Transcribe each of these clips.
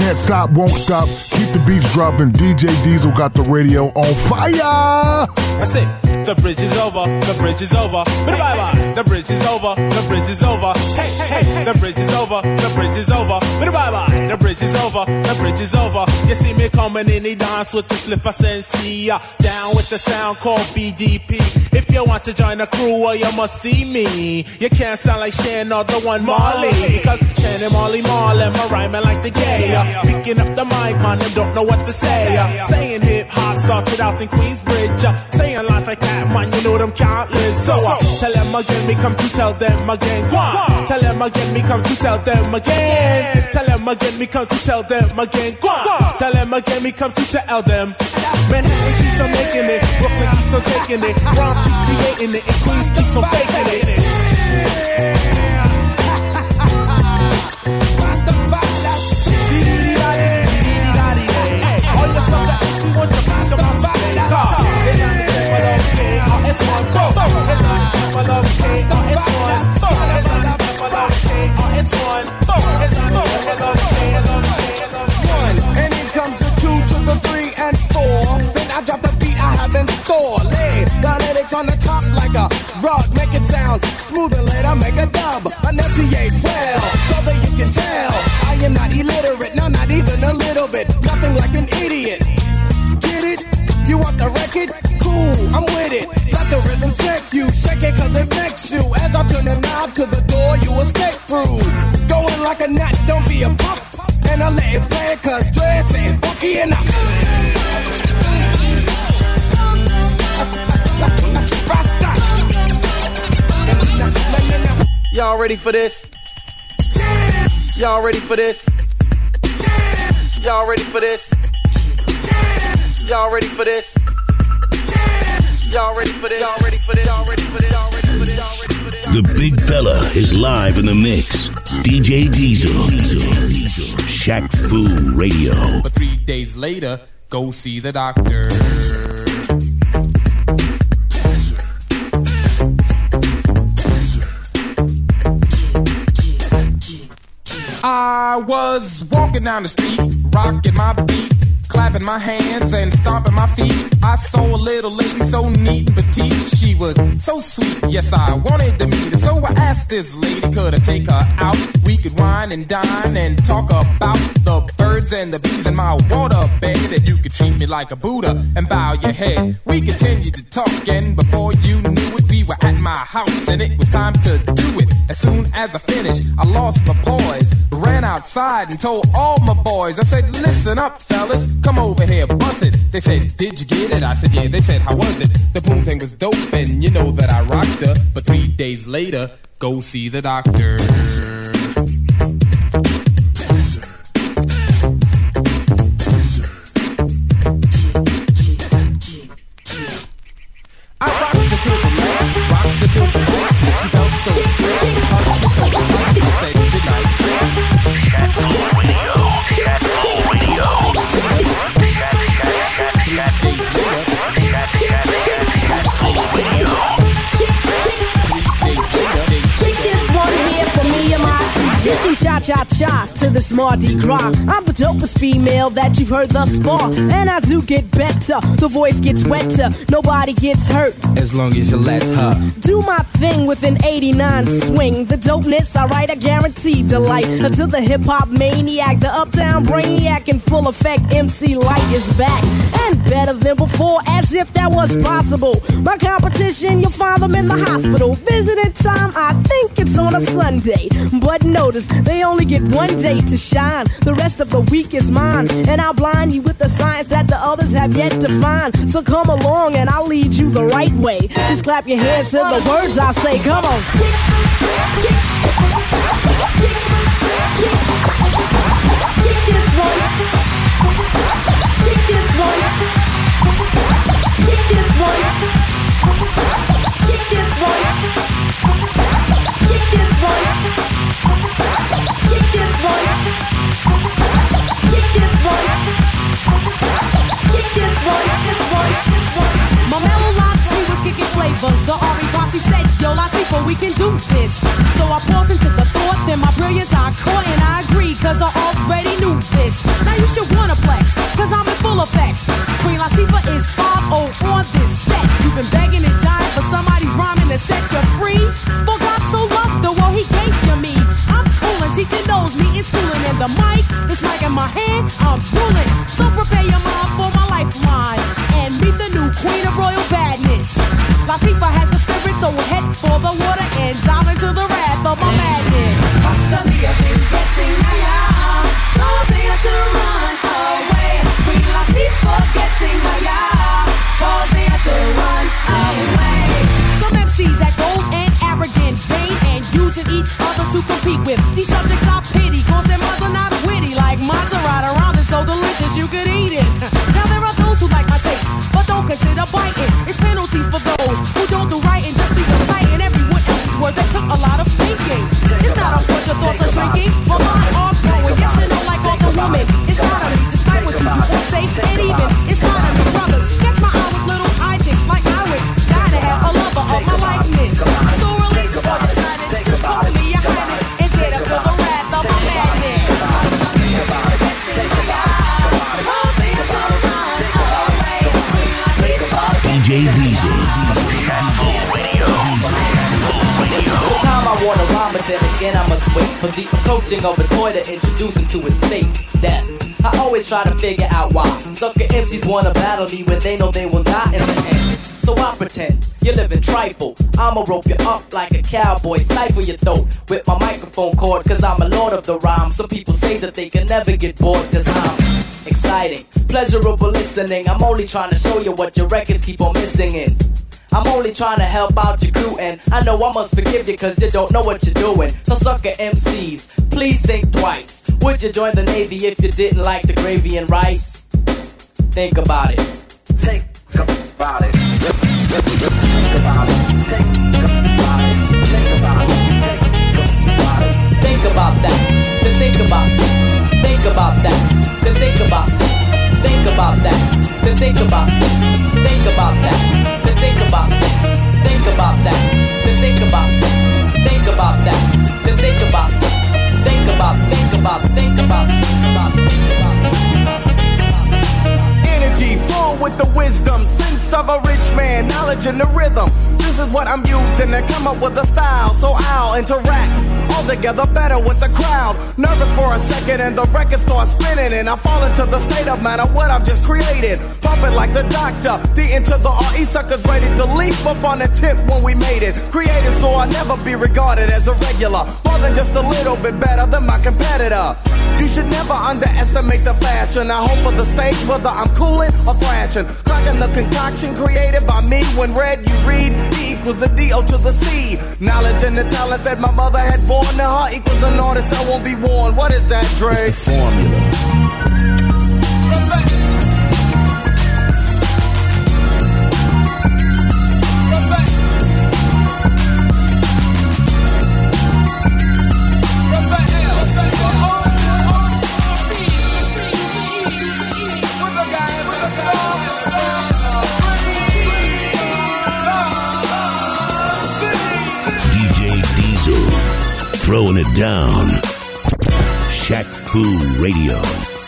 Can't stop, won't stop. Keep the beats dropping. DJ Diesel got the radio on fire. That's it. The bridge is over. The bridge is over. Bye-bye. The bridge is over. The bridge is over. Hey, hey, hey. The bridge is over. The bridge is over. Bye-bye. The bridge is over. The bridge is over. You see me coming in the dance with the Flipper Sensei. Down with the sound called BDP. If you want to join the crew, well, you must see me. You can't sound like Shan or the one Marley. Because Shan and Marley Marlin, my rhyming like the gay. Picking up the mic, man, and don't know what to say. Saying hip-hop started out in Queensbridge. Saying lines like that, man, you know them countless. So tell them again, me come to tell them again. Go. Tell them again, me come to tell them again. Tell them again, me come to tell them again. Go. Tell them again, me come to tell them. Manhattan keeps on making it, Brooklyn keeps on taking it, Bronx keeps creating it, and Queens keeps on faking it. All your sucker ass, we want the piece of my body. It's not the temple of KRS-One. It's not the temple of KRS-One. It's not the temple of KRS-One. It's not the temple of KRS-One. And in comes the 2 to the 3 and 4. Then I drop the beat I have in store. Lay the lyrics on the top like a rug. Make it sound smooth and later make a dub. Enunciate well, so that you can tell I am not illiterate, no, not even a little bit. Nothing like an idiot. Get it? You want the record? Cool, I'm with it. Let the rhythm check you. Shake it cause it makes you. As I turn the knob to the door, you escape through. Going like a gnat, don't be a punk. And I let it play cause dress ain't funky enough. Y'all ready for this? Y'all ready for this? Y'all ready for this? Y'all ready for this? Y'all ready for this? Y'all ready for this? Y'all ready for this? Y'all ready for this? Y'all ready for this? The big fella is live in the mix. DJ Diesel. Shaq Fu Radio. But 3 days later, go see the doctor. I was walking down the street, rocking my beat, clapping my hands and stomping my feet. I saw a little lady so neat and petite. She was so sweet, yes, I wanted to meet her. So I asked this lady, could I take her out? We could wine and dine and talk about the birds and the bees in my water bed. And you could treat me like a Buddha and bow your head. We continued to talk, and before you knew it, we were at my house and it was time to do it. As soon as I finished, I lost my poise, ran outside and told all my boys. I said, listen up, fellas, come over here, bust it. They said, did you get it? I said, yeah. They said, how was it? The boom thing was dope, and you know that I rocked her. But 3 days later, go see the doctor. I rocked her to the left, rocked her to the right. She felt so good, hugged me so tight. I said, good night. Shaq Fu Radio. Shaq Fu Radio. Shaq Fu Radio. Kick this one here for me and my DJ. Cha-cha-cha to this Mardi Gras. I'm the dopest female that you've heard thus far. And I do get better, the voice gets wetter. Nobody gets hurt as long as you let her do my thing with an 89 swing. The dopeness, alright, I guarantee delight. To the hip-hop maniac, the uptown brainiac in full effect, MC Light is back. And better than before, as if that was possible. My competition, you'll find them in the hospital. Visiting time, I think it's on a Sunday. But notice, they only get one day to shine. The rest of the week is mine. And I'll blind you with the science that the others have yet to find. So come along and I'll lead you the right way. Just clap your hands to the words I say. Come on. Kick this one. Kick this one. Kick this one. Kick this one. Kick this one. Kick this one. Kick this one. Kick this one. This one. This one. My mellow locks, he was kicking flavors. The Ari Bossy said, yo, Latifah, we can do this. So I paused and took a thought, then my brilliance I caught, and I agreed, cause I already knew this. Teaching those, meeting, schooling, and the mic, this mic in my hand, I'm ruling. So prepare your mind for my lifeline and meet the new queen of royal badness. Latifah has the spirit, so head for the water and dive into the wrath of my madness. Constantly I've been getting higher, causing her to run away. Queen Latifah getting higher, causing her to run away. Some MCs act bold and arrogant, vain and using each other to compete with. These subjects I pity, cause their minds are not witty. Like mine are right around and so delicious you could eat it. Now there are those who like my taste, but don't consider biting. It's penalties for those who don't do right and just be reciting everyone else's words. That took a lot of thinking. It's not a bunch of thoughts are shrinking, but mine are growing. Yes, you know, like all the woman. It's hard on me, despite what you do or say. And even, it's hard on me, brothers. Catch my eye with little hijinks like I wish. Gotta have a lover of my likeness. So release all the shyness. Just call me your highness and get up for the wrath of my madness. DJ Diesel, Shackful Radio. Time I wanna rhyme, but then again I must wait for the approaching of a toy to introduce him to his fate, death. I always try to figure out why sucker MCs wanna battle me when they know they will die in the end. So I pretend you live in trifle. I'ma rope you up like a cowboy, stifle your throat with my microphone cord, cause I'm a lord of the rhyme. Some people say that they can never get bored, cause I'm exciting, pleasurable listening. I'm only trying to show you what your records keep on missing in. I'm only trying to help out your crew, and I know I must forgive you cause you don't know what you're doing. So sucker MCs, please think twice. Would you join the Navy if you didn't like the gravy and rice? Think about it. Think about it. Think about it. Think about it. Think about it. Think about that. To think about this. Think about that. To think about this. Think about that. To think about this. Think about that. To think about this. Think about that. To think about this. Think about that. To think about this. Think about. Energy full with the wisdom, sense of a rich man, knowledge in the rhythm. This is what I'm using to come up with a style, so I'll interact all together better with the crowd. Nervous for a second and the record starts spinning, and I fall into the state of mind of what I've just created. Pumping like the doctor, D into the RE, suckers ready to leap up on the tip when we made it. Created so I'll never be regarded as a regular, more than just a little bit better than my competitor. You should never underestimate the fashion. I hope for the stage whether I'm cooling or thrashing. Cracking the concoction created by me. When read you read, E equals a D-O to the C. Knowledge and the talent that my mother had born. Now her equals an artist that won't be worn. What is that, Dre? It's the formula. Throwing it down. Shaq Fu Radio.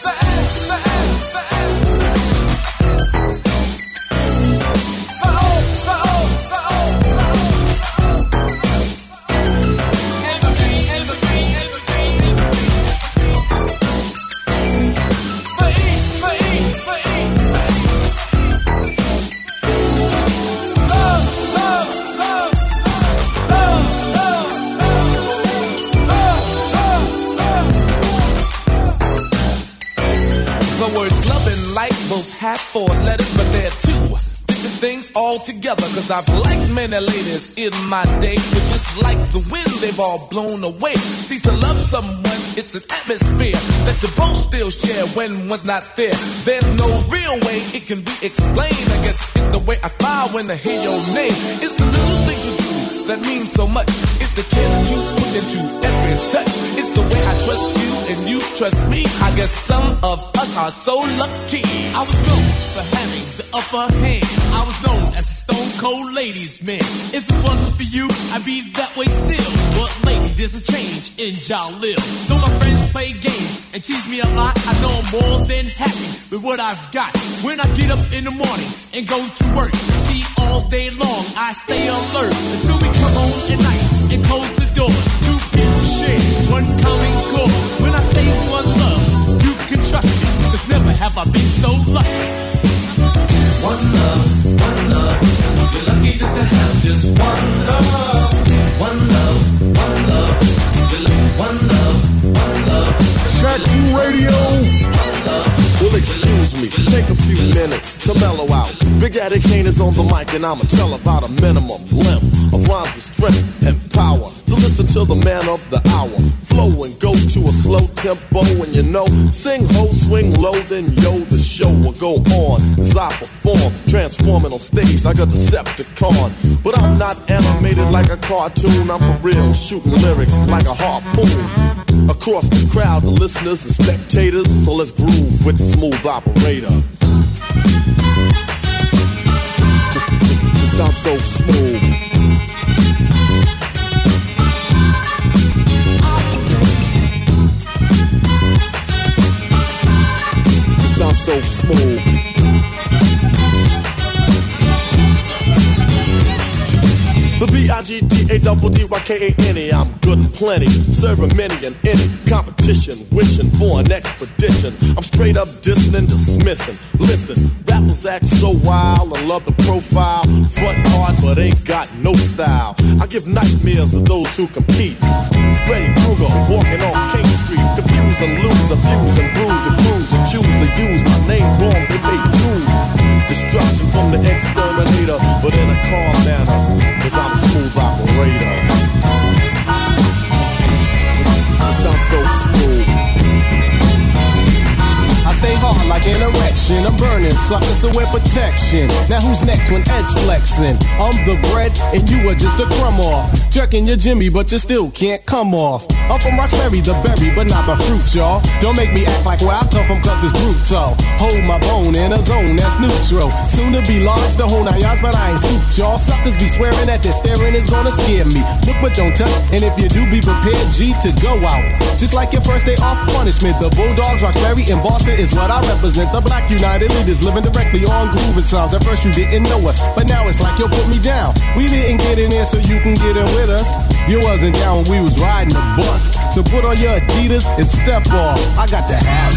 Have 4 letters, but they're 2 different things altogether. Cause I've liked many ladies in my day, but just like the wind, they've all blown away. See, to love someone, it's an atmosphere that you both still share when one's not there. There's no real way it can be explained. I guess it's the way I smile when I hear your name. It's the little things you do that mean so much. It's the care that you put into every touch. It's the way I trust you and you trust me. I guess some of us are so lucky. I was known for having the upper hand. I was known as a stone cold ladies man. If it wasn't for you, I'd be that way still. But lately there's a change in Jalil. Though my friends play games and tease me a lot, I know I'm more than happy with what I've got. When I get up in the morning and go to work, see, all day long I stay alert until we come home at night and close the door. 2 people share, one common cause. When I say one love, you can trust me, 'cause never have I been so lucky. One love, one love. You're lucky just to have just one love. One love, one love. One love, one love. Shaq Fu Radio. One love. Well, excuse me, take a few minutes to mellow out. Big Daddy Kane is on the mic, and I'ma tell about a minimum length of rhymes with strength and power. So listen to the man of the hour. Flow and go to a slow tempo, and you know, sing ho, swing low, then yo, the show will go on as I perform, transforming on stage like a Decepticon. But I'm not animated like a cartoon, I'm for real, shooting lyrics like a harpoon. Across the crowd, the listeners and spectators, so let's groove with the smooth operator. Just sound so smooth. Just sound so smooth. The B-I-G-D-A-double-D-Y-K-A-N-E, I'm good and plenty, serving many and any competition, wishing for an expedition. I'm straight up dissing and dismissing. Listen, rappers act so wild and love the profile, front hard but ain't got no style. I give nightmares to those who compete. Freddy Krueger walking on King Street, confuse and lose, abuse and bruise the crews and choose to use my name wrong, they make dues. Destruction from the exterminator, but in a calm manner, 'cause I'm a smooth operator. Just sound so smooth. I stay hard like an erection. I'm burning suckers, so wear protection. Now who's next when Ed's flexing? I'm the bread and you are just a crumb off. Jerking your Jimmy, but you still can't come off. I'm from Roxbury, the berry, but not the fruit, y'all. Don't make me act like where I come from, 'cause it's brutal. Hold my bone in a zone that's neutral. Soon to be large, the whole 9 yards, but I ain't suit, y'all. Suckers be swearing that their staring is gonna scare me. Look but don't touch, and if you do, be prepared, G, to go out. Just like your first day off punishment, the Bulldogs, Roxbury, and Boston is what I represent. The Black United Leaders living directly on grooving sounds. At first you didn't know us, but now it's like you'll put me down. We didn't get in there so you can get in with us. You wasn't down when we was riding the bus. So put on your Adidas and step off. I got to have it.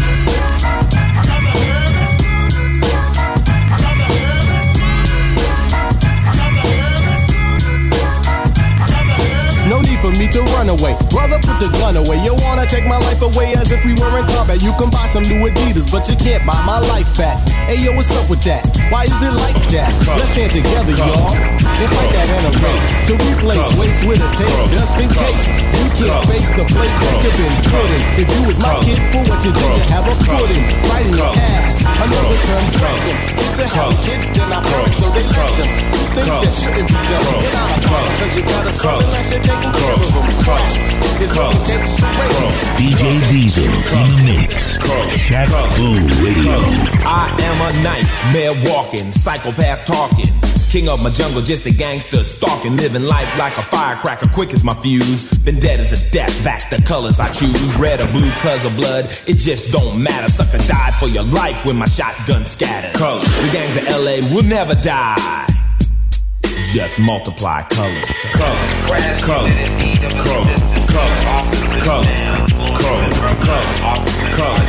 No need for me to run away. Brother, put the gun away. You wanna take my life away as if we were in combat. You can buy some new Adidas, but you can't buy my life back. Hey, yo, what's up with that? Why is it like that? Let's stand together, y'all. It's like that in a race. To replace waste with a taste, just in case. You can't face the place that you've been put in. If you was my kid, for what you did, you have a foot in. Right in your ass. Another term tracking. It's a hell kids, then I parent, so they let them. Do things that shouldn't be done. Get out of power, 'cause you gotta solve unless you're taking care of them. It's what it takes to raise. DJ Diesel in the mix. Shaq Fu Radio. I am a nightmare walking, psychopath talking. King of my jungle, just a gangster stalking, living life like a firecracker, quick as my fuse. Been dead as a death, back the colors I choose, red or blue 'cause of blood, it just don't matter. Sucker died for your life when my shotgun scatters. Colors. The gangs of LA will never die. Just multiply colors. Colors. Colors. Colors. Colors. Colors. Colors. Colors. Colors.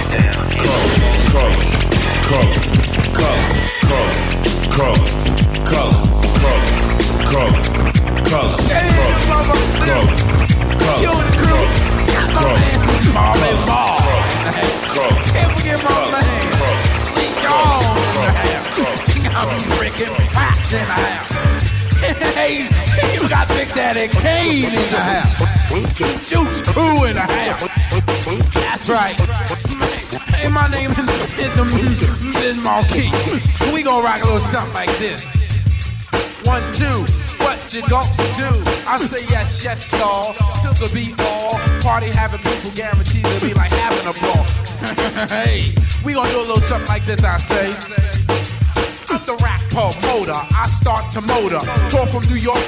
You and the crew, my man, Marley Ball. Can't forget my man, Lee Jones. I'm freaking packed in the house. Hey, you got Big Daddy Kane in the house. Juice Crew in the house. That's right. Hey, my name is Marquis. We gonna rock a little something like this. 1, 2, what you gonna do? I say yes, yes, y'all. Till the beat all. Party having people guaranteed to be like having a ball. Hey, we gonna do a little something like this, I say. I'm the rap promoter, I start to motor. Talk from New York to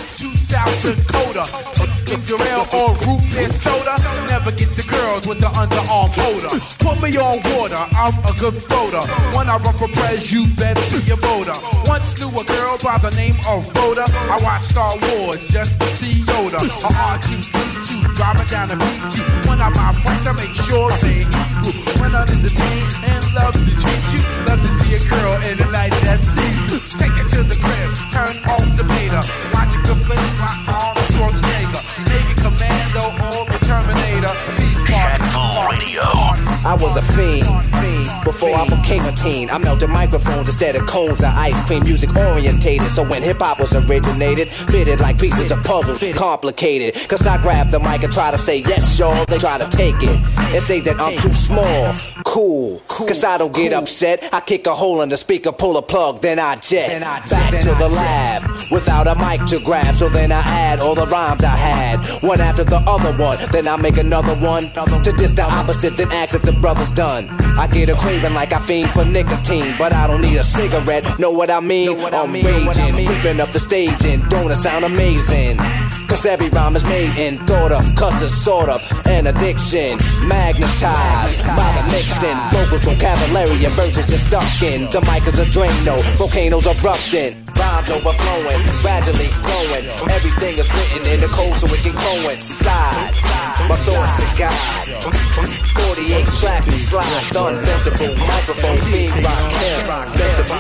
South Dakota. Ginger ale or root beer soda. Never get the girls with the underarm holder. Put me on water, I'm a good floater. When I run for pres, you better be a voter. Once knew a girl by the name of Rhoda. I watched Star Wars just to see Yoda. A R2-D2 driving down the beach. When I buy friends, I make sure they eat. When I'm entertained and love to treat you. Love to see a girl in the light that see you. Take it to the crib, turn off the beta. Watch it go flip, rock on Schwarzenegger. Navy Commando or the Terminator. Shaq Fu Radio. I was a fiend before I became a teen. I melted microphones instead of cones of ice cream. Music orientated, so when hip hop was originated, fitted like pieces of puzzles, complicated. Cause I grab the mic and try to say yes, y'all. They try to take it and say that I'm too small. Cool, cause I don't get upset. I kick a hole in the speaker, pull a plug, then I jet back to the lab without a mic to grab. So then I add all the rhymes I had, one after the other one. Then I make another one to diss the opposite, then ask if the brother's done. I get a craving like I fiend for nicotine, but I don't need a cigarette. Know what I mean? I'm raging, ripping up the stage, and don't it sound amazing? Cause every rhyme is made in thought of, cause it's sort of an addiction. Magnetized by the mixing, vocals, vocabulary, and verses just stuck in. The mic is a Drano, volcanoes erupting, rhymes overflowing, gradually growing. Everything is written in the code so it can coincide. My thoughts are guide. 48 tracks to slide, done, invincible. Microphone, being rock, invincible.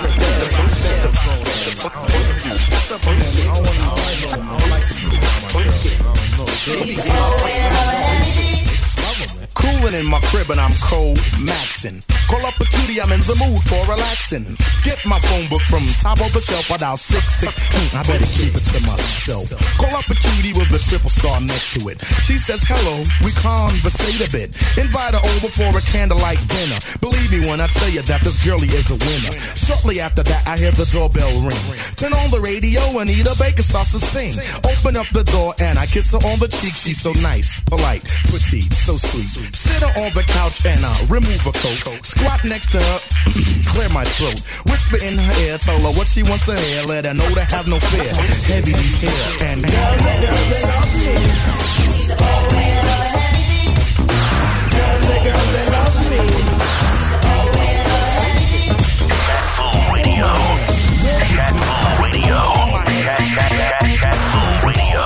Cooling in my crib and I'm cold maxing. Call up a cutie, I'm in the mood for relaxing. Get my phone book from top of the shelf, I dial 66. I better keep it to myself. Call up a cutie with a triple star next to it. She says hello, we conversate a bit. Invite her over for a candlelight dinner. Believe me when I tell you that this girlie is a winner. Shortly after that, I hear the doorbell ring. Turn on the radio and Anita Baker starts to sing. Open up the door and I kiss her on the cheek. She's so nice, polite, petite, so sweet. Sit her on the couch and remove her coat. Squat next to her, clear my throat. Whisper in her ear, tell her what she wants to hear. Let her know to have no fear. Heavy these hair and girls they love me. She's a old head of a heavy. Girls they love me. Shaq Fu Radio. Shaq Fu Radio. Shaq Fu Radio.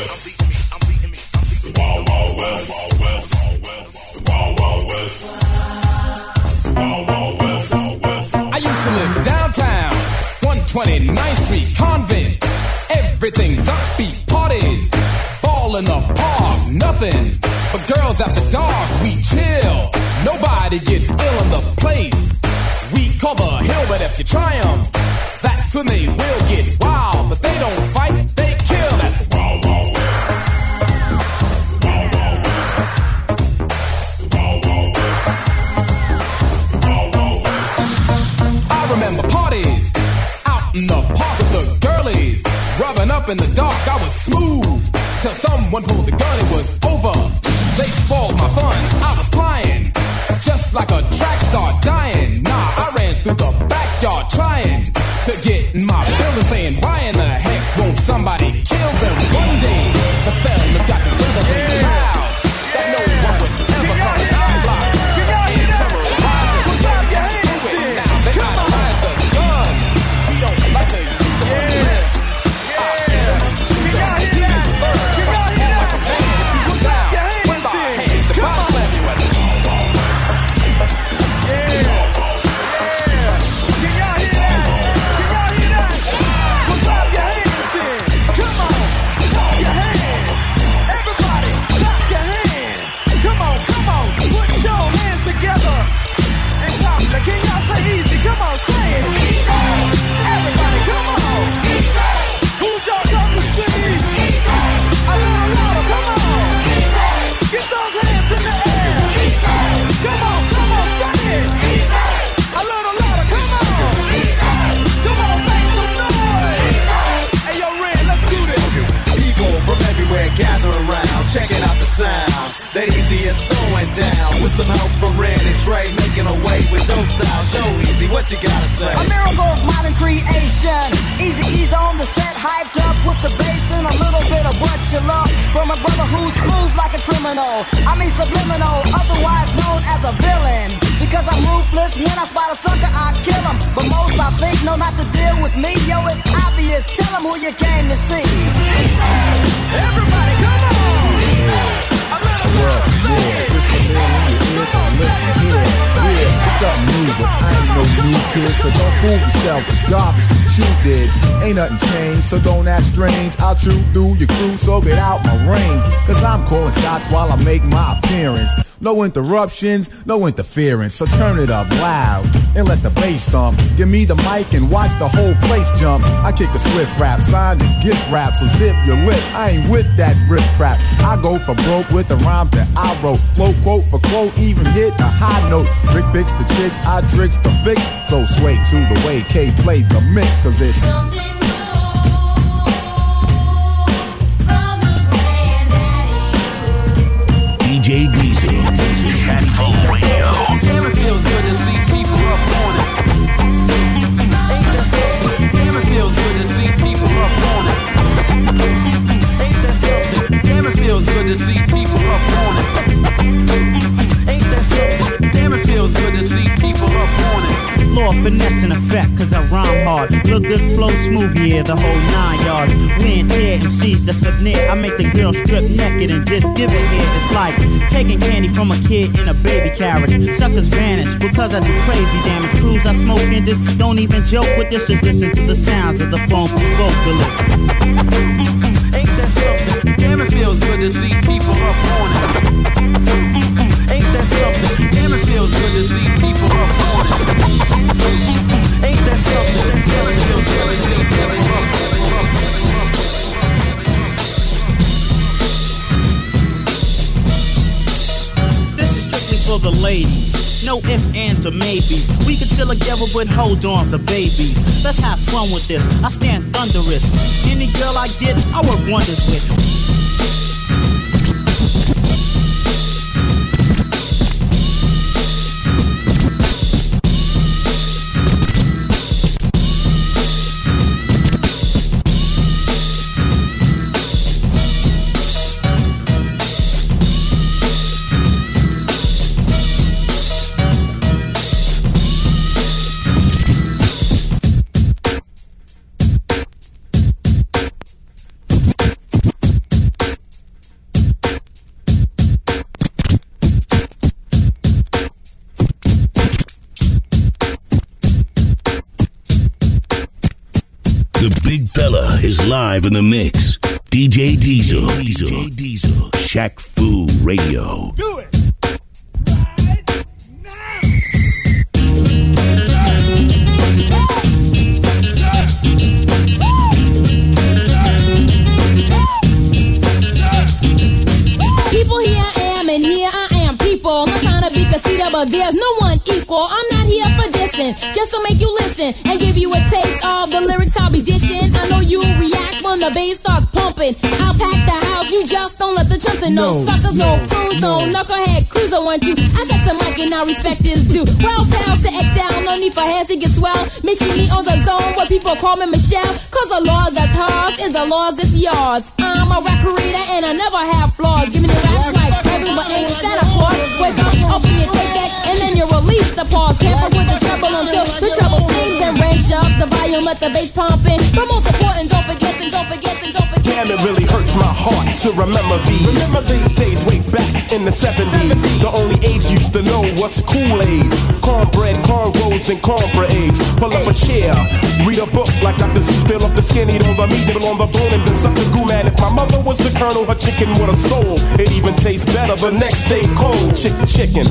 Wild Wild West. Wild Wild West. Wild Wild West. I used to live downtown, 129th Street, Convent. Everything's upbeat, parties, ball in the park, nothing but girls after dark. We chill, nobody gets ill in the place. We call the hill, but if you try 'em, that's when they will get wild. But they don't fight, they kill. That's Wild Wild West. Wild Wild West. Wild Wild West. Wild Wild West. I remember parties out in the park with the girlies, rubbing up in the dark. I was smooth till someone pulled the gun. It was over. They spoiled my fun. I was flying just like a track star dying. Nah, I ran through the backyard trying to get in my building, saying, why in the heck won't somebody kill them? One day the fellas got together, they loud that no one would ever come in our block and terrorize us. Now they got times of gun. We don't like to use them on this. What's up, Ren and Trey making a way with dope style. Show Easy, what you gotta say? A miracle of modern creation. Easy on the set, hyped up with the bass and a little bit of what you love from a brother who's smooth like a criminal. I mean subliminal, otherwise known as a villain. Because I'm ruthless, when I spot a sucker, I kill him. But most I think know not to deal with me. Yo, it's obvious. Tell them who you came to see. Everybody, come on! It's something new, but I ain't no new kid, so don't fool yourself with garbage that you did. Ain't nothing changed, so don't act strange. I'll chew through your crew, so get out my range. Cause I'm calling shots while I make my appearance. No interruptions, no interference, so turn it up loud and let the bass thump. Give me the mic and watch the whole place jump. I kick a swift rap, signed a gift rap, so zip your lip. I ain't with that rip crap. I go for broke with the rhymes that I wrote. Flow quote for quote, even hit a high note. Rick picks the chicks, I tricks the fix. So sway to the way K plays the mix, cause it's something new. DJ Diesel, Shackful Radio. Damn, it feels good to see people up on it. Ain't that something? Damn, it feels good to see people up on it. Ain't that something? Damn, it feels good to see people up on it. Ain't that something? Damn, it feels good to see people up on it. Law finesse in effect, cause I rhyme hard. Look good, flow smooth, yeah, the whole 9 yards. We ain't here, MCs that submit. I make the girl strip naked and just give it here. It's like taking candy from a kid in a baby carriage. Suckers vanish because I do crazy damage. Crews I smoke in this, don't even joke with this. Just listen to the sounds of the phone vocalist. Ain't that something? Damn, it feels good to see people up on it. Ain't that something? Damn, it feels good to see people up on it. Ain't that something? Damn, it feels good to see people up on it. This is strictly for the ladies. No ifs, ands, or maybes. We can chill together, but hold on the babies. Let's have fun with this. I stand thunderous. Any girl I get, I work wonders with. Live in the mix, DJ Diesel, Shack Fu Radio. Do it. People, here I am, and here I am. People, I'm not trying to be conceited, but there's no one equal. I'm not here for dissing, just to make you listen and give you a taste of the lyrics I'll be dishing. I know you react when the bass starts pumping. I'll pack the house, you just don't let the chumps in. No suckers, no fools, no knucklehead cruiser want you. I got some mic and now respect is due. Well, pals to excel, no need for heads to get swell. Mission me on the zone where people call me Michelle. Cause the law that's hard is the law that's yours. I'm a rap creator and I never have flaws. Give me the raps like presents, but ain't Santa Claus. Wake up, open your take that, and then you release the pause. Camp up with the treble until the treble sings and range up the volume, let the bass pumping. But most important, don't forget. Damn, it really hurts my heart to remember these days way back in the 70s. The only age used to know what's Kool-Aid, cornbread, cornrows, and cornbreads. Pull up a chair, read a book like Dr. Seuss, peel off the skin, eat all the meat, nibble on the bone, and then suck the goo. Man, if my mother was the colonel, her chicken with a soul, it even tastes better the next day cold. Chicken.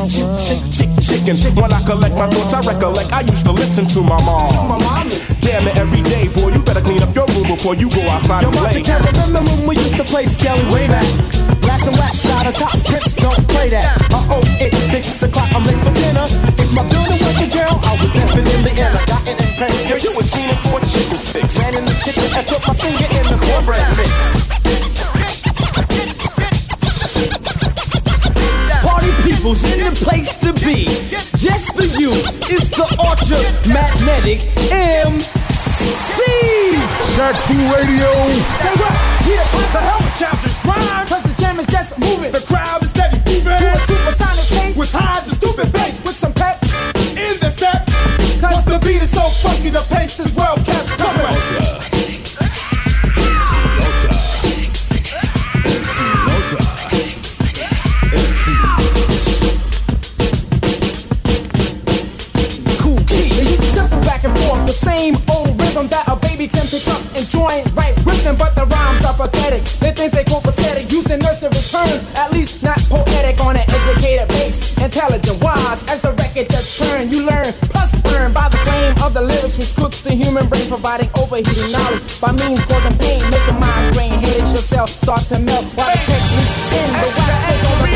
When I collect my thoughts, I recollect I used to listen to my mom. Damn it, every day, boy, you better clean up your room before you go outside and play. You can't remember when we used to play Skelly way back. Blast and wax out of top, Prince don't play that. It's 6 o'clock, I'm late for dinner. If my building was a girl, I was definitely in. I got an impression. Yo, you was fiending for a chicken fix. Ran in the kitchen and put my finger in the cornbread mix. Party people's in the place to be. Just for you, it's the Ultra Magnetic MC. Shaq Fu Radio. Say what? Here, what the hell? Chapters rhyme. Cause the jam is just moving. The crowd is steady moving. To a supersonic pace with high and stupid bass with some pep in the step. Cause the beat is so funky, the pace is well kept. Come on. The same old rhythm that a baby can pick up and join right with them, but the rhymes are pathetic. They think they go pathetic, using nursery terms, at least not poetic on an educated base. Intelligent wise, as the record just turned, you learn, plus burn by the flame of the lyrics which cooks the human brain, providing overheating knowledge by means causing pain, making migraine headaches yourself start to melt while the techniques in the wax is on the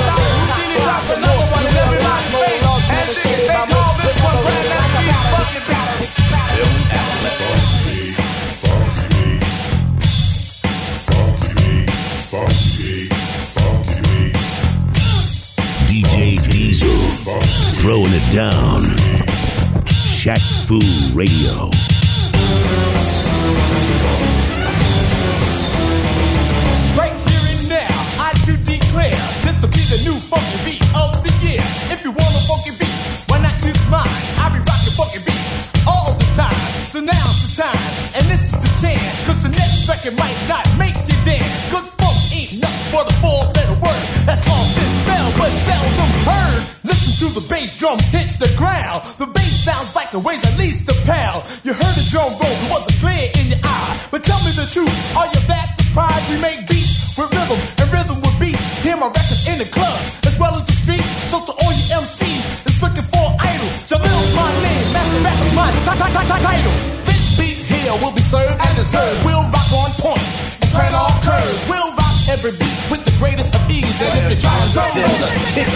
DJ Diesel, throwing it down. Shaq Fu Radio. Right here and now, I do declare this to be the new funky beat of the year. If you want a funky beat, why not use mine? I be rocking funky beats all the time. So now's the time, and this is the chance. Cause the next record might not make you dance. Good funk ain't nothing for the four-letter word. That's all this spell, but seldom heard. Listen to the bass drum hit the ground. The bass sounds like it weighs at least a pound. You heard the drum roll, it wasn't clear in your eye. But tell me the truth, are you that surprised? We make beats with rhythm and rhythm with beats. Hear my records in the club, as well as the streets. So to all you MCs that's looking for an idol, Jamil's my name, Master Rapper's my title. This beat here will be served and deserved. We'll rock on point and turn all curves. We'll rock every beat with the greatest of ease. And if you try to drum roll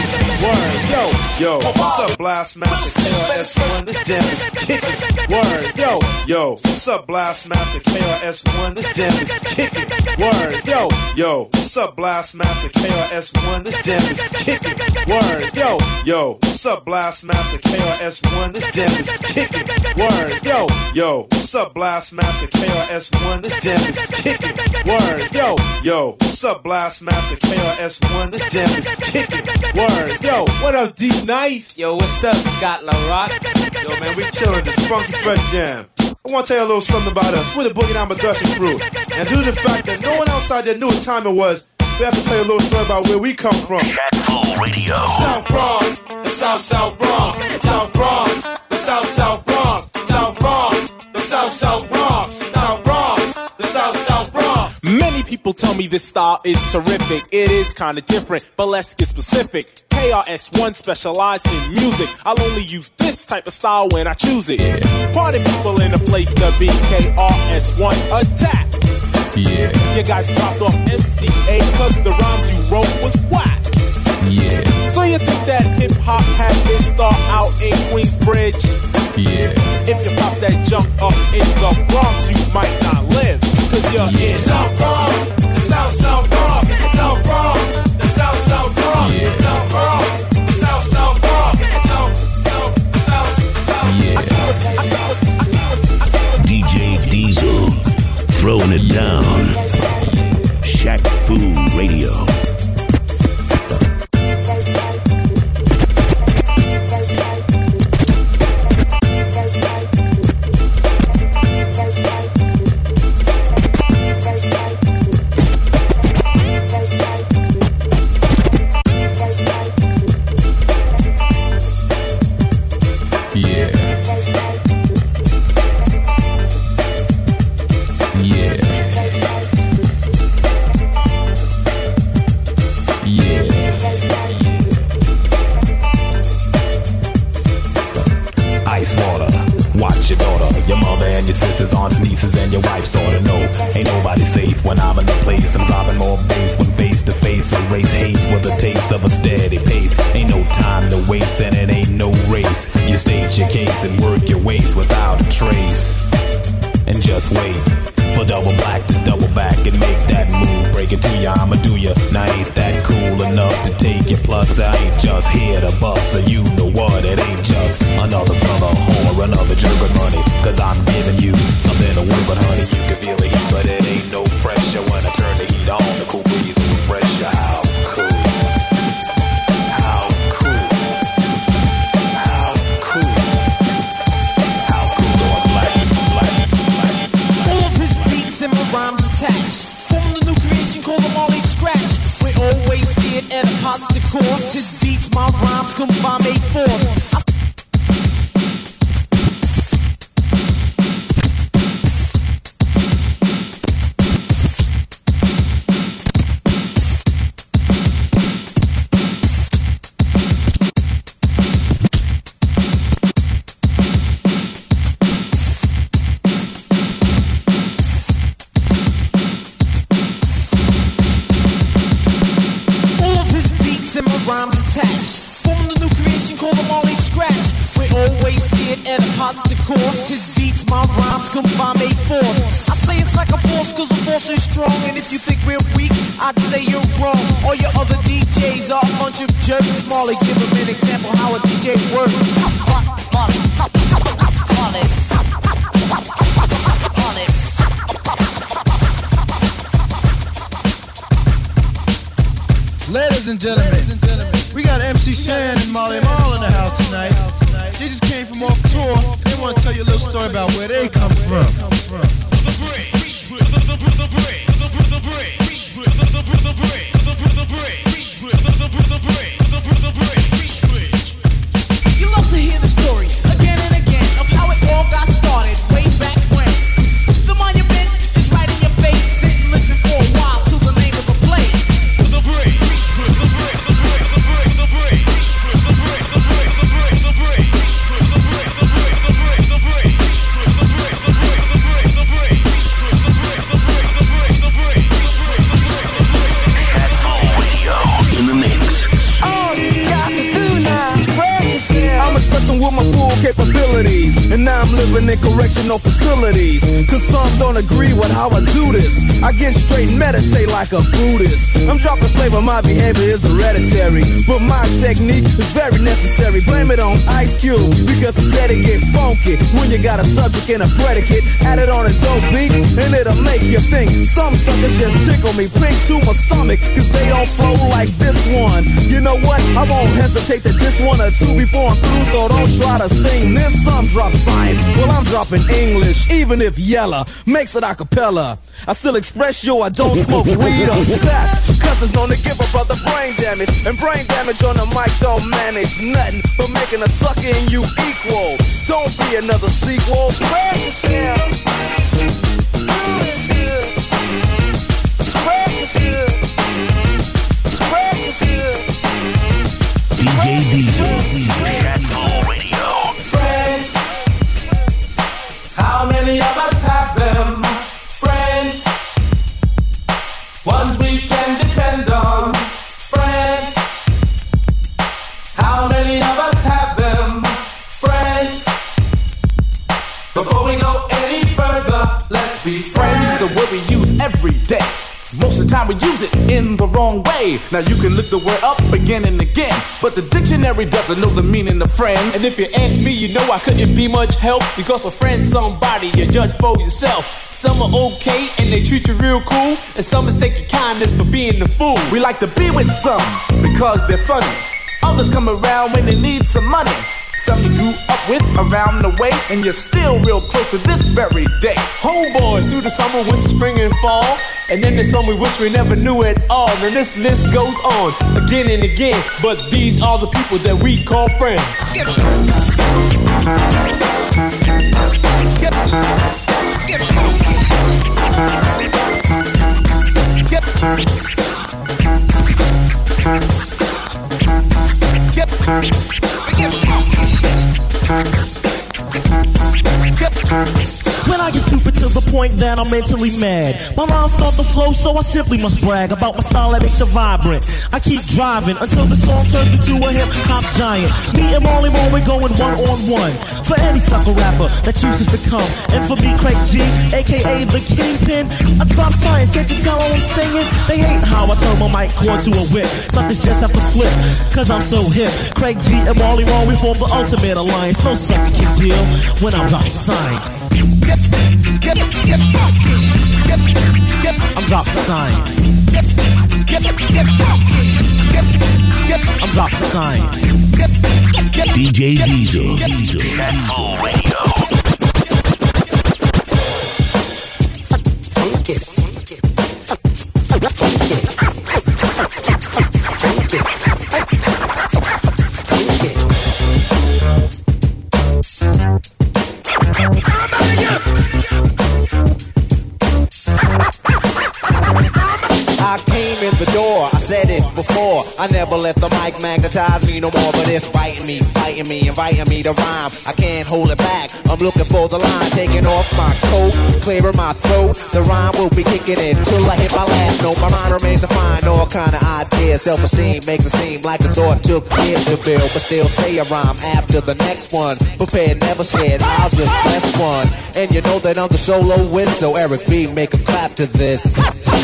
Word, yo, what's up, Blast Master KRS-One? This jam is kicking. Word, yo, what's up, Blast Master KRS-One? This jam is kicking. Word, yo, what's up, Blast Master KRS-One? This jam is kicking. Word, yo, what's up, Blast Master KRS-One? This jam is kicking. Word, yo, what's up, Blast Master KRS-One? This jam is kicking. Word, yo, what's up, Blast Master KRS-One? This jam is kicking. Word, yo, what up, D Nice? Yo, what's up, Scott LaRock? Yo, man, we chillin' this funky fresh jam. I want to tell you a little something about us. We're the Boogie Down Production crew. And due to the fact that no one outside there knew what time it was, we have to tell you a little story about where we come from. Shaq Fu Radio. South Bronx, the South Bronx, South Bronx, the South Bronx, South Bronx, the South Bronx, South Bronx, the South Bronx. Many people tell me this style is terrific. It is kinda different, but let's get specific. KRS-One specialized in music. I'll only use this type of style when I choose it. Party people in the place to be. KRS-One attack. Yeah. You guys dropped off MCA cause the rhymes you wrote was whack. Yeah. So you think that hip-hop had its start out in Queensbridge? Yeah. If you pop that junk up in the Bronx, you might not live. Cause you're in South Bronx, the South Bronx, South Bronx, the South Bronx, yeah. South Bronx, the South Bronx, South. Yeah. DJ Diesel, throwing it down. Shaq Fu Radio. take it to ya, I'ma do ya. Now ain't that cool enough to take you? Plus I ain't just here to bust, so you know what, it ain't just another brother or another jerk of money. Cause I'm giving you something to work with, honey. You can feel the heat, but it ain't no pressure. When I turn the heat on, the cool breeze will refresh ya. How cool. How cool. How cool. How cool going black. All of his beats and my rhymes attached. From the new creation, call them all a scratch. We're always steered at a positive course. His beats, my rhymes combine a force. Rhymes attached. From the new creation, call them all a scratch. We're always steered at a positive course. His beats, my rhymes combine a force. I say it's like a force cause the force is strong. And if you think we're weak, I'd say you're wrong. All your other DJs are a bunch of jerks. Smalley, give them an example how a DJ works. Ladies and gentlemen, we got MC Shan and Molly Mall in the house tonight. They just came from off tour. They want to tell you a little story about where they come from. You love to hear the story again and again of how it all got started way back when. The monument is right in your face. Sit and listen for a while to the name of the place. With my full capabilities, and now I'm living in correctional facilities. Cause some don't agree with how I do this. I get straight and meditate like a Buddhist. I'm dropping flavor, my behavior is hereditary, but my technique is very necessary. Blame it on Ice Cube, because he said it get funky when you got a subject and a predicate. Add it on a dope beat, and it'll make you think. Some suckers just tickle me, pink to my stomach, cause they don't flow like this one. You know what? I won't hesitate to diss one or two before I'm through, so don't try to sing this. Some drop science, well I'm dropping English. Even if Yella makes it a cappella, I still express yo, I don't smoke weed or sex. Cause it's known to give a brother brain damage, and brain damage on the mic don't manage nothing but making a sucker and you equal. Don't be another sequel. Spread yourself. Spread yourself. Spread yourself. DJ Diesel, Shadful Radio. Friends, how many of us have them? Friends, ones we can depend on. Friends, how many of us have them? Friends, before we go any further, let's be friends. The word we use every day. Most of the time we use it in the wrong way. Now you can look the word up again and again, but the dictionary doesn't know the meaning of friends. And if you ask me, you know I couldn't be much help, because a friend's somebody you judge for yourself. Some are okay and they treat you real cool, and some mistake your kindness for being the fool. We like to be with some because they're funny. Others come around when they need some money. Some you grew up with around the way, and you're still real close to this very day. Homeboys through the summer, winter, spring, and fall. And then there's some we wish we never knew at all. And this list goes on again and again. But these are the people that we call friends. When I get stupid to the point that I'm mentally mad, my rhymes start to flow, so I simply must brag about my style that makes you vibrant. I keep driving until the song turns into a hip-hop giant. Me and Marley Marl, we're going one-on-one for any sucker rapper that chooses to come. And for me, Craig G, a.k.a. the Kingpin, I drop science, can't you tell how I'm singing? They hate how I turn my mic cord to a whip. Suckers just have to flip, cause I'm so hip. Craig G and Marley Marl, we form the ultimate alliance. No sucker can deal when I'm dropping science. I'm dropping science. I'm dropping science. DJ Diesel. Shatful Radio. I came in the door, I said it before. I never let the mic magnetize me no more, but it's biting me, fighting me, inviting me to rhyme. I can't hold it back, I'm looking for the line. Taking off my coat, clearing my throat. The rhyme will be kicking in till I hit my last note. My mind remains to find all kind of ideas. Self-esteem makes it seem like the thought took years to build, but still say a rhyme after the next one. Prepared, never scared, I'll just press one. And you know that I'm the solo wit, so Eric B, make a clap to this.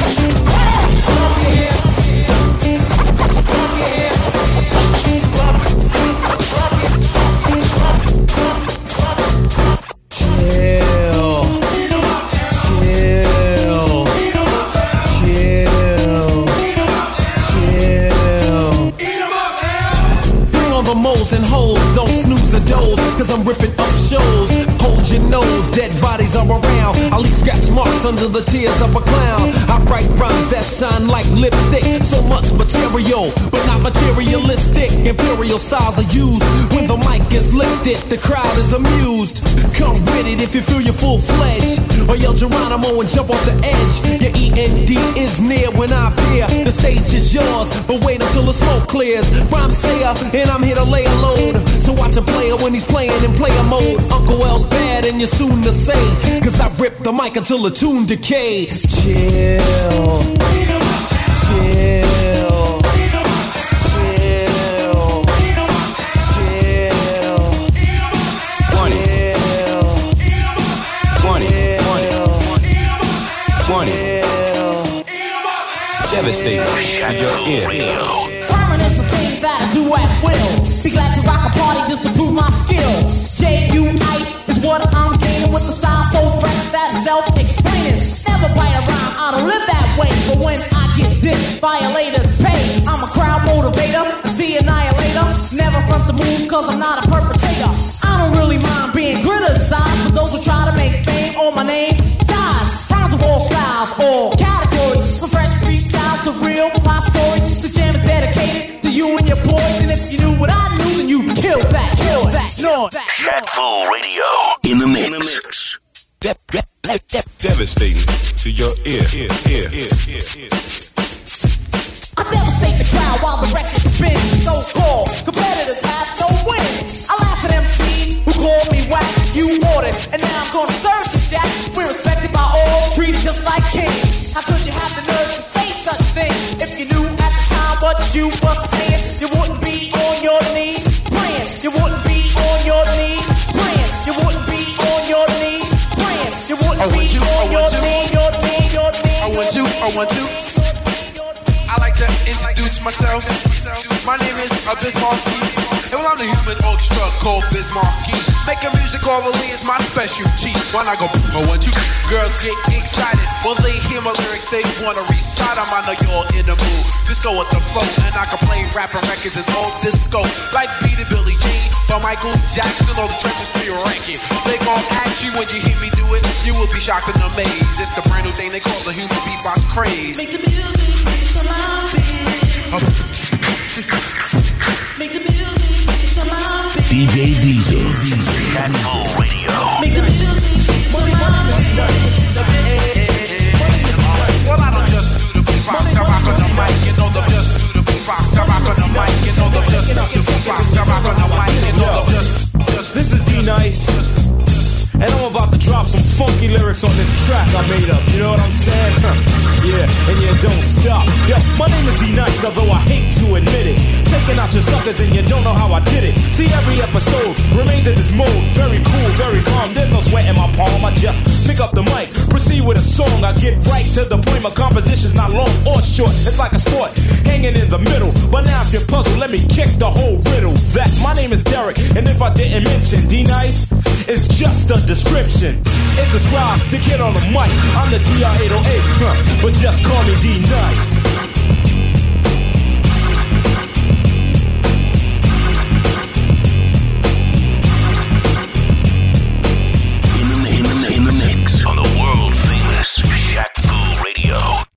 And hoes, don't snooze or doze, cause I'm ripping up shows. Hold your nose, dead bodies are around. I leave scratch marks under the tears of a clown. I write rhymes that shine like lipstick. So much material, but not materialistic. Imperial styles are used when the mic is lifted. The crowd is amused. Come with it if you feel you're full-fledged, or yell Geronimo and jump off the edge. Your END is near when I appear. The stage is yours, but wait until the smoke clears. Rhyme sayer, and I'm here to lay a load. So watch a player when he's playing in player mode. Uncle L's bad and you're soon to say, cause I rip the mic until the tune decays. Chill, chill, chill, chill. 20. Devastating to your ear. Permanence a thing that I do at will. Be glad to rock a party just to prove my skill. J.U. Ice is what I'm gaining with the style so fresh that self-explaining. Never bite a rhyme, I don't live that way. But when I get dissed, violators pay. I'm a crowd motivator, MC annihilator. Never front the move cause I'm not a perpetrator. I don't really mind being criticized, but those who try to make fame on my name dies. Rhymes of all styles, all categories. From fresh freestyles to real fly stories. The jam is dedicated to you and your boys. And if you knew what I knew, then you'd kill that, kill that, no. Shatful Radio in the mix. Devastating to your ear. I devastate the crowd while the record spins. So-called competitors have no wins. I laugh at MCs who call me whack. You ordered, and now I'm gonna serve you, Jack. We're respected by all, treated just like kings. How could you have the nerve to say such things? If you knew at the time what you were saying, you wouldn't be on your knees praying. You wouldn't be on your knees praying. You wouldn't be on your knees praying. You wouldn't be on your knees. I want to. I like to introduce myself. My name is Bismarcky, and I'm the human orchestra called Bismarcky. Making music orally is my specialty. When I go, I want you. Girls get excited when they hear my lyrics. They wanna recite them. I know you're in the mood. Just go with the flow, and I can play rapping records and all disco. Like Beat It, Billie Jean, by Michael Jackson. All the trenches for your ranking. They gon' ask you when you hear me do it. You will be shocked and amazed. It's the brand new thing they call the human beatbox craze. Make the music reach my Make the music reach my DJ Diesel. Shatful Radio. Make the music reach Well, I don't just do the beatbox. I rock on the mic. You know the just do the beatbox. I rock on the mic. You know the just do the beatbox. I rock on the mic. You know the just. This is D-Nice. made up, you know what I'm saying? Yeah, and you don't stop. Yo, my name is D-Nice, although I hate to admit it. Taking out your suckers and you don't know how I did it. See, every episode remains in this mode. Very cool, very calm, there's no sweat in my palm. I just pick up the mic, proceed with a song. I get right to the point, my composition's not long or short. It's like a sport, hanging in the middle. But now if you're puzzled, let me kick the whole riddle. That my name is Derek, and if I didn't mention D-Nice, it's just a description. It describes the kid on the mic. I'm the TR-808, but just call me D-Nice.